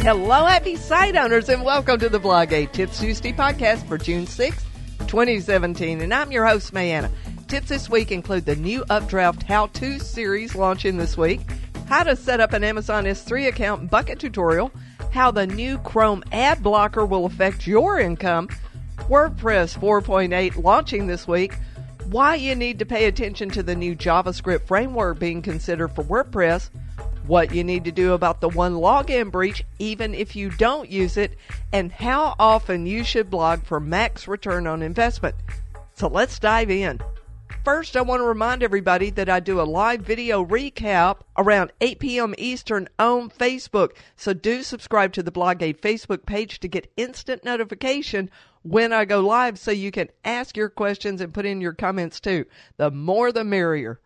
Hello, happy site owners, and welcome to the Blogate Tips Tuesday podcast for June 6th, 2017. And I'm your host, Mayanna. Tips this week include the new Updraft How-To series launching this week, how to set up an Amazon S3 account bucket tutorial, how the new Chrome ad blocker will affect your income, WordPress 4.8 launching this week, why you need to pay attention to the new JavaScript framework being considered for WordPress, what you need to do about the one login breach even if you don't use it, and how often you should blog for max return on investment. So let's dive in. First, I want to remind everybody that I do a live video recap around 8 p.m. Eastern on Facebook. So do subscribe to the Blogate Facebook page to get instant notification when I go live so you can ask your questions and put in your comments too. The more the merrier.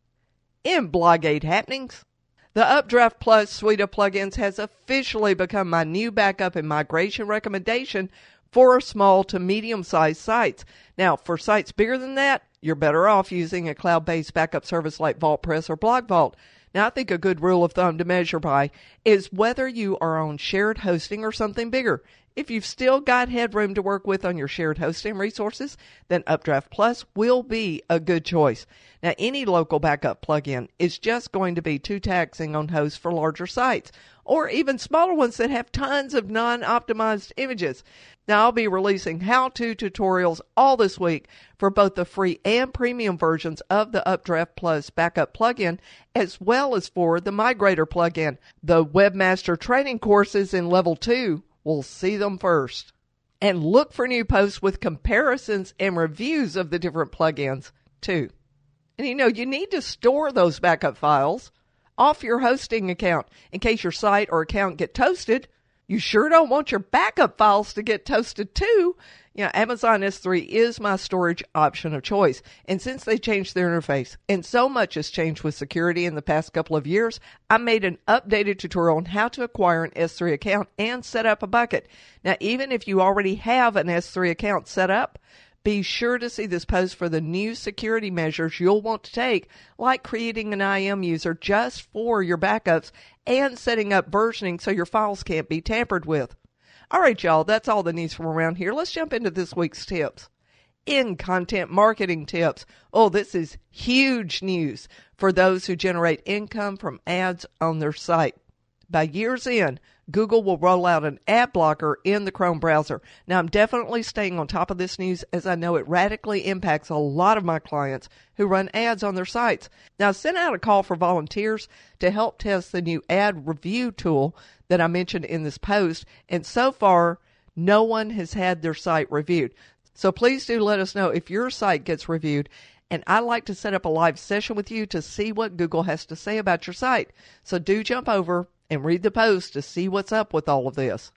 In Blogate happenings, the Updraft Plus suite of plugins has officially become my new backup and migration recommendation for small to medium-sized sites. Now, for sites bigger than that, you're better off using a cloud-based backup service like VaultPress or BlogVault. Now, I think a good rule of thumb to measure by is whether you are on shared hosting or something bigger. If you've still got headroom to work with on your shared hosting resources, then Updraft Plus will be a good choice. Now, any local backup plugin is just going to be too taxing on hosts for larger sites, or even smaller ones that have tons of non-optimized images. Now, I'll be releasing how-to tutorials all this week for both the free and premium versions of the Updraft Plus backup plugin, as well as for the Migrator plugin. The Webmaster training courses in Level 2 will see them first. And look for new posts with comparisons and reviews of the different plugins, too. And you need to store those backup files off your hosting account in case your site or account get toasted. You sure don't want your backup files to get toasted too. Amazon S3 is my storage option of choice. And since they changed their interface, and so much has changed with security in the past couple of years, I made an updated tutorial on how to acquire an S3 account and set up a bucket. Now, even if you already have an S3 account set up, be sure to see this post for the new security measures you'll want to take, like creating an IAM user just for your backups and setting up versioning so your files can't be tampered with. All right, y'all, that's all the news from around here. Let's jump into this week's tips. In content marketing tips. Oh, this is huge news for those who generate income from ads on their site. By year's end, Google will roll out an ad blocker in the Chrome browser. Now, I'm definitely staying on top of this news as I know it radically impacts a lot of my clients who run ads on their sites. Now, I sent out a call for volunteers to help test the new ad review tool that I mentioned in this post, and so far, no one has had their site reviewed. So please do let us know if your site gets reviewed, and I'd like to set up a live session with you to see what Google has to say about your site. So do jump over and read the post to see what's up with all of this.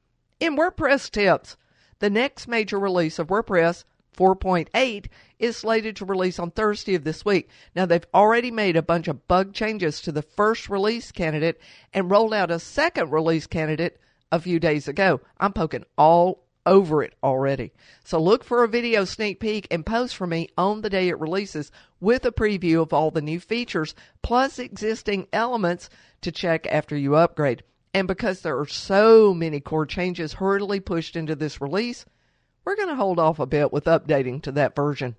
In WordPress tips, the next major release of WordPress 4.8 is slated to release on Thursday of this week. Now, they've already made a bunch of bug changes to the first release candidate and rolled out a second release candidate a few days ago. I'm poking all over it already. So look for a video sneak peek and post for me on the day it releases with a preview of all the new features plus existing elements to check after you upgrade. And because there are so many core changes hurriedly pushed into this release, we're going to hold off a bit with updating to that version.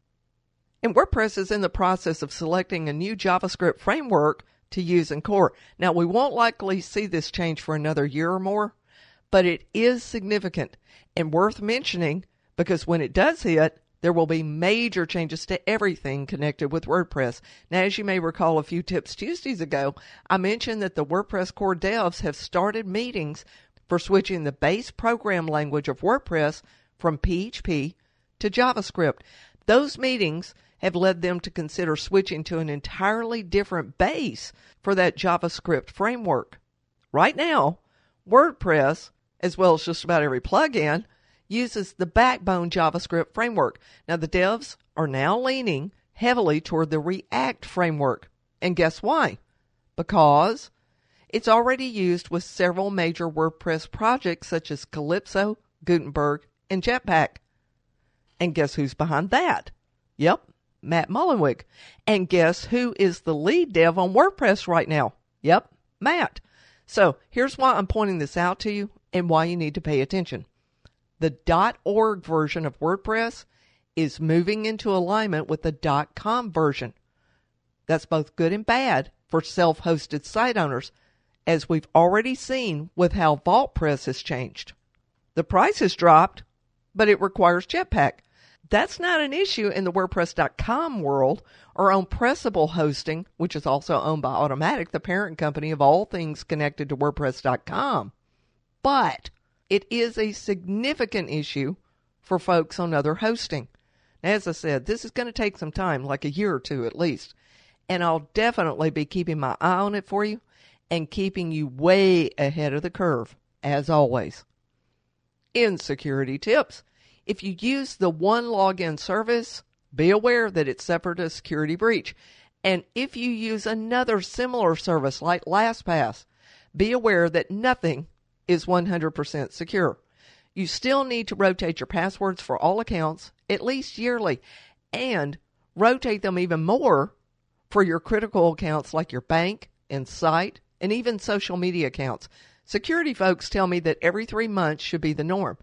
And WordPress is in the process of selecting a new JavaScript framework to use in core. Now, we won't likely see this change for another year or more, but it is significant and worth mentioning because when it does hit, there will be major changes to everything connected with WordPress. Now, as you may recall a few Tips Tuesdays ago, I mentioned that the WordPress core devs have started meetings for switching the base program language of WordPress from PHP to JavaScript. Those meetings have led them to consider switching to an entirely different base for that JavaScript framework. Right now, WordPress, as well as just about every plugin, uses the backbone JavaScript framework. Now, the devs are now leaning heavily toward the React framework. And guess why? Because it's already used with several major WordPress projects such as Calypso, Gutenberg, and Jetpack. And guess who's behind that? Yep, Matt Mullenweg. And guess who is the lead dev on WordPress right now? Yep, Matt. So here's why I'm pointing this out to you and why you need to pay attention. The .org version of WordPress is moving into alignment with the .com version. That's both good and bad for self-hosted site owners, as we've already seen with how VaultPress has changed. The price has dropped, but it requires Jetpack. That's not an issue in the WordPress.com world or on Pressable Hosting, which is also owned by Automattic, the parent company of all things connected to WordPress.com. But it is a significant issue for folks on other hosting. As I said, this is going to take some time, like a year or two at least, and I'll definitely be keeping my eye on it for you and keeping you way ahead of the curve, as always. In security tips, if you use the one login service, be aware that it suffered a security breach. And if you use another similar service like LastPass, be aware that nothing is 100% secure. You still need to rotate your passwords for all accounts at least yearly, and rotate them even more for your critical accounts like your bank and site and even social media accounts. Security folks tell me that every 3 months should be the norm.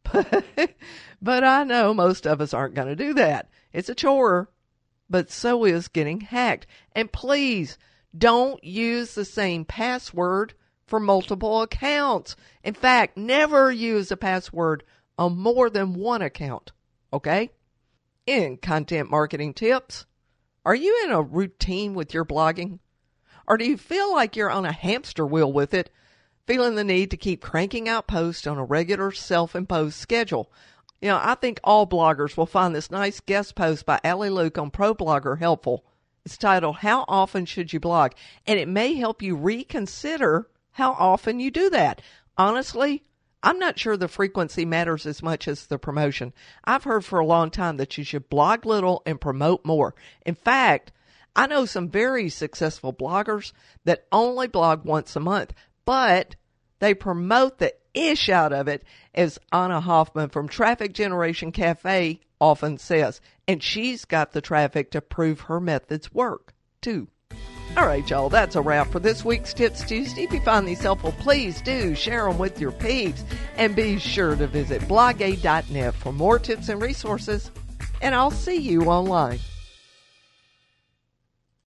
But I know most of us aren't going to do that. It's a chore, but so is getting hacked. And please don't use the same password for multiple accounts. In fact, never use a password on more than one account. Okay? In content marketing tips, are you in a routine with your blogging? Or do you feel like you're on a hamster wheel with it, feeling the need to keep cranking out posts on a regular self-imposed schedule? You know, I think all bloggers will find this nice guest post by Allie Luke on ProBlogger helpful. It's titled, How Often Should You Blog? And it may help you reconsider how often you do that. Honestly, I'm not sure the frequency matters as much as the promotion. I've heard for a long time that you should blog little and promote more. In fact, I know some very successful bloggers that only blog once a month, but they promote the ish out of it, as Anna Hoffman from Traffic Generation Cafe often says. And she's got the traffic to prove her methods work, too. All right, y'all, that's a wrap for this week's Tips Tuesday. If you find these helpful, please do share them with your peeps. And be sure to visit blogay.net for more tips and resources. And I'll see you online.